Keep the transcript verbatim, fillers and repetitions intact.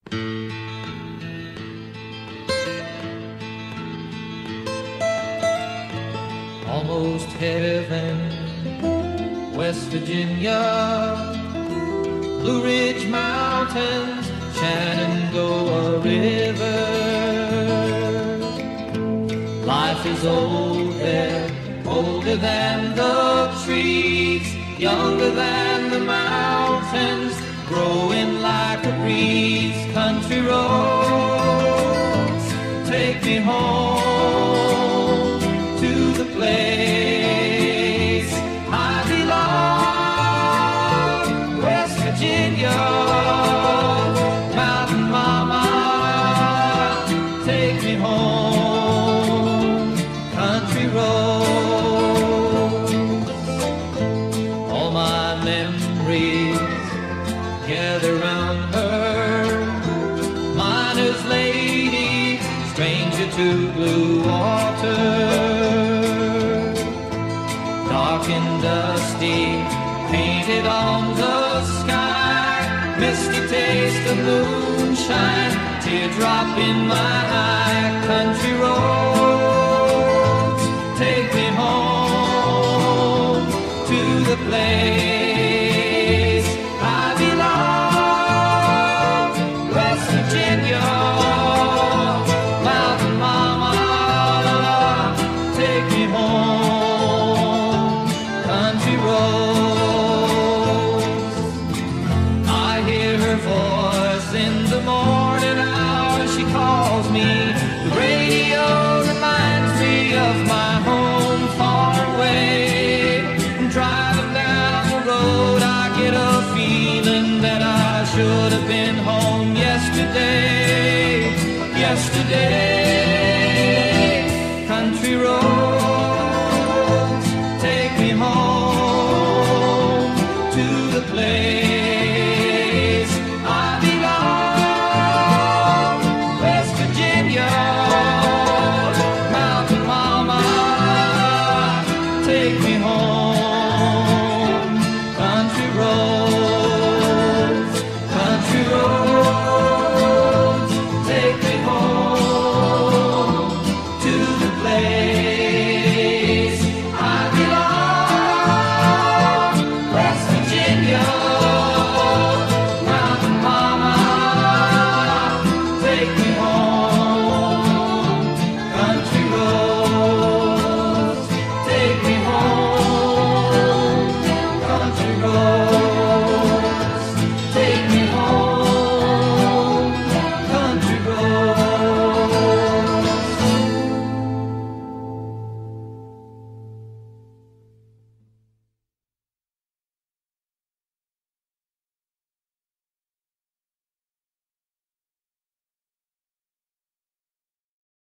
Almost heaven, West Virginia, Blue Ridge Mountains, Shenandoah River. Life is old there, older than the trees, younger than the mountains, growing like a breeze. Country roads, take me home to the place I belong, West Virginia, Mountain Mama, take me home, country roads. All my memories gather round her, miner's lady, stranger to blue water. Dark and dusty, painted on the sky, misty taste of moonshine, teardrop in my eye. Country road,